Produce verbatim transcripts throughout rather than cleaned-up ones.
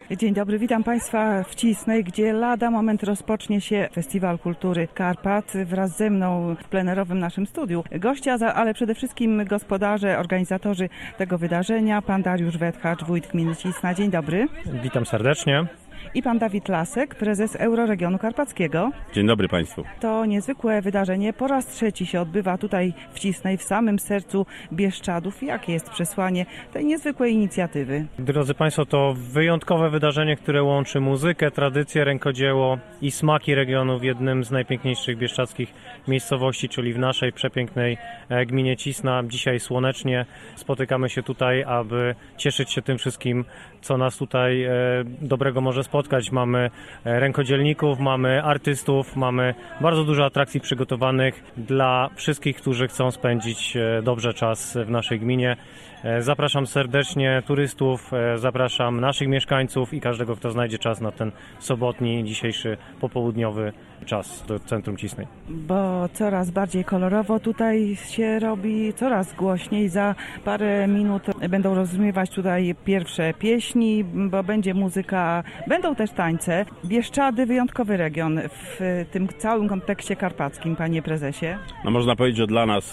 Dzień dobry, witam Państwa w Cisnej, gdzie lada moment rozpocznie się Festiwal Kultury Karpat wraz ze mną w plenerowym naszym studiu. Goście, ale przede wszystkim gospodarze, organizatorzy tego wydarzenia, pan Dariusz Wetchacz, wójt gminy Cisna. Dzień dobry. Witam serdecznie. I pan Dawid Lasek, prezes Euroregionu Karpackiego. Dzień dobry Państwu. To niezwykłe wydarzenie. Po raz trzeci się odbywa tutaj w Cisnej, w samym sercu Bieszczadów. Jakie jest przesłanie tej niezwykłej inicjatywy? Drodzy Państwo, to wyjątkowe wydarzenie, które łączy muzykę, tradycję, rękodzieło i smaki regionu w jednym z najpiękniejszych bieszczadzkich miejscowości, czyli w naszej przepięknej gminie Cisna. Dzisiaj słonecznie spotykamy się tutaj, aby cieszyć się tym wszystkim, co nas tutaj dobrego może spotkać. Mamy rękodzielników, mamy artystów, mamy bardzo dużo atrakcji przygotowanych dla wszystkich, którzy chcą spędzić dobrze czas w naszej gminie. Zapraszam serdecznie turystów, zapraszam naszych mieszkańców i każdego, kto znajdzie czas na ten sobotni, dzisiejszy popołudniowy czas do centrum Cisnej. Bo coraz bardziej kolorowo tutaj się robi, coraz głośniej. Za parę minut będą rozbrzmiewać tutaj pierwsze pieśni, bo będzie muzyka, będą też tańce. Bieszczady, wyjątkowy region w tym całym kontekście karpackim, panie prezesie. No można powiedzieć, że dla nas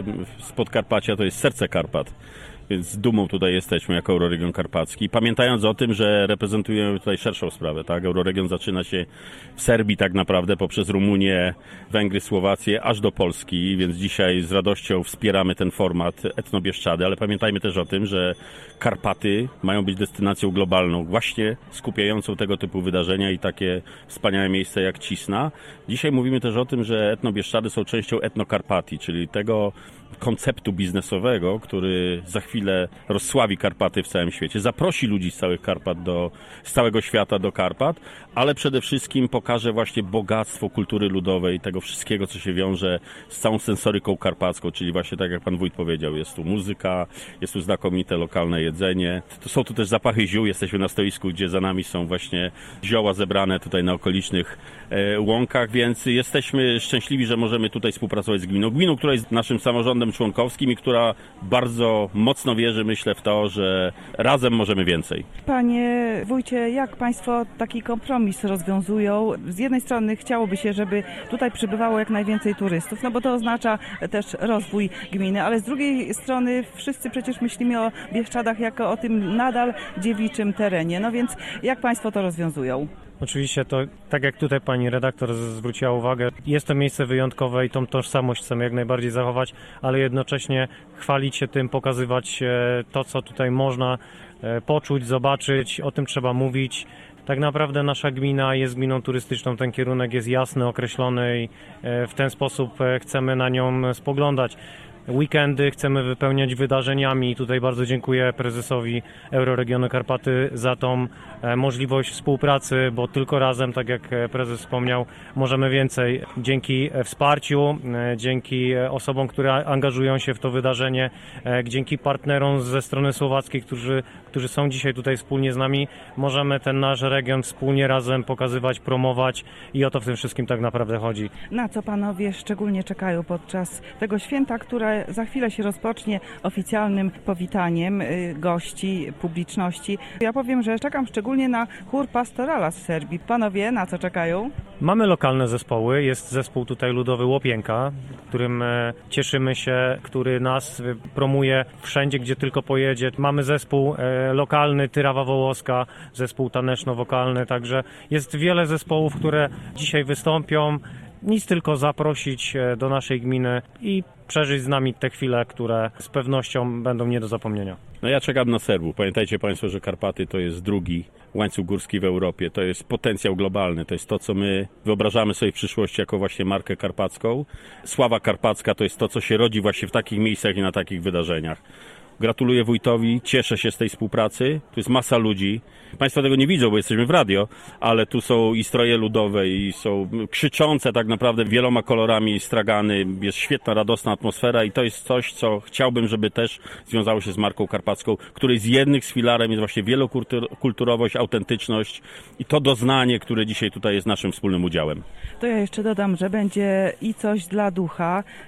z Podkarpacia to jest serce Karpat. Więc z dumą tutaj jesteśmy jako Euroregion Karpacki, pamiętając o tym, że reprezentujemy tutaj szerszą sprawę, tak? Euroregion zaczyna się w Serbii tak naprawdę, poprzez Rumunię, Węgry, Słowację, aż do Polski, więc dzisiaj z radością wspieramy ten format Etnobieszczady, ale pamiętajmy też o tym, że Karpaty mają być destynacją globalną, właśnie skupiającą tego typu wydarzenia i takie wspaniałe miejsce jak Cisna. Dzisiaj mówimy też o tym, że Etnobieszczady są częścią Etnokarpatii, czyli tego konceptu biznesowego, który za chwilę rozsławi Karpaty w całym świecie, zaprosi ludzi z całych Karpat do, z całego świata do Karpat, ale przede wszystkim pokaże właśnie bogactwo kultury ludowej, tego wszystkiego, co się wiąże z całą sensoryką karpacką, czyli właśnie tak jak pan wójt powiedział, jest tu muzyka, jest tu znakomite lokalne jedzenie, to są tu też zapachy ziół, jesteśmy na stoisku, gdzie za nami są właśnie zioła zebrane tutaj na okolicznych e, łąkach, więc jesteśmy szczęśliwi, że możemy tutaj współpracować z gminą, gminą, która jest naszym samorządem członkowskim i która bardzo mocno wierzy, myślę, w to, że razem możemy więcej. Panie wójcie, jak państwo taki kompromis rozwiązują? Z jednej strony chciałoby się, żeby tutaj przybywało jak najwięcej turystów, no bo to oznacza też rozwój gminy, ale z drugiej strony wszyscy przecież myślimy o Bieszczadach jako o tym nadal dziewiczym terenie, no więc jak państwo to rozwiązują? Oczywiście to, tak jak tutaj pani redaktor zwróciła uwagę, jest to miejsce wyjątkowe i tą tożsamość chcemy jak najbardziej zachować, ale jednocześnie chwalić się tym, pokazywać to, co tutaj można poczuć, zobaczyć, o tym trzeba mówić. Tak naprawdę nasza gmina jest gminą turystyczną, ten kierunek jest jasny, określony i w ten sposób chcemy na nią spoglądać. Weekendy chcemy wypełniać wydarzeniami i tutaj bardzo dziękuję prezesowi Euroregionu Karpaty za tą możliwość współpracy, bo tylko razem, tak jak prezes wspomniał, możemy więcej. Dzięki wsparciu, dzięki osobom, które angażują się w to wydarzenie, dzięki partnerom ze strony słowackiej, którzy, którzy są dzisiaj tutaj wspólnie z nami, możemy ten nasz region wspólnie razem pokazywać, promować i o to w tym wszystkim tak naprawdę chodzi. Na co panowie szczególnie czekają podczas tego święta, które za chwilę się rozpocznie oficjalnym powitaniem gości, publiczności? Ja powiem, że czekam szczególnie na chór pastorala z Serbii. Panowie, na co czekają? Mamy lokalne zespoły. Jest zespół tutaj ludowy Łopienka, którym cieszymy się, który nas promuje wszędzie, gdzie tylko pojedzie. Mamy zespół lokalny Tyrawa Wołoska, zespół taneczno-wokalny, także jest wiele zespołów, które dzisiaj wystąpią. Nic tylko zaprosić do naszej gminy i przeżyć z nami te chwile, które z pewnością będą nie do zapomnienia. No ja czekam na Serbów. Pamiętajcie Państwo, że Karpaty to jest drugi łańcuch górski w Europie. To jest potencjał globalny. To jest to, co my wyobrażamy sobie w przyszłości jako właśnie markę karpacką. Sława karpacka to jest to, co się rodzi właśnie w takich miejscach i na takich wydarzeniach. Gratuluję wójtowi, cieszę się z tej współpracy. Tu jest masa ludzi. Państwo tego nie widzą, bo jesteśmy w radio, ale tu są i stroje ludowe, i są krzyczące tak naprawdę wieloma kolorami stragany. Jest świetna, radosna atmosfera i to jest coś, co chciałbym, żeby też związało się z marką karpacką, której z jednych z filarem jest właśnie wielokulturowość, autentyczność i to doznanie, które dzisiaj tutaj jest naszym wspólnym udziałem. To ja jeszcze dodam, że będzie i coś dla ducha.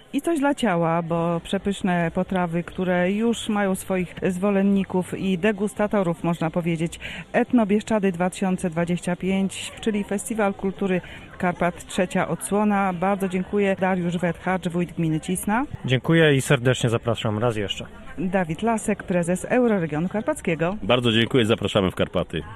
I coś dla ciała, bo przepyszne potrawy, które już mają swoich zwolenników i degustatorów, można powiedzieć. Etno Bieszczady dwa tysiące dwadzieścia pięć, czyli Festiwal Kultury Karpat, trzecia odsłona. Bardzo dziękuję. Dariusz Wetchacz, wójt gminy Cisna. Dziękuję i serdecznie zapraszam raz jeszcze. Dawid Lasek, prezes Euroregionu Karpackiego. Bardzo dziękuję, zapraszamy w Karpaty.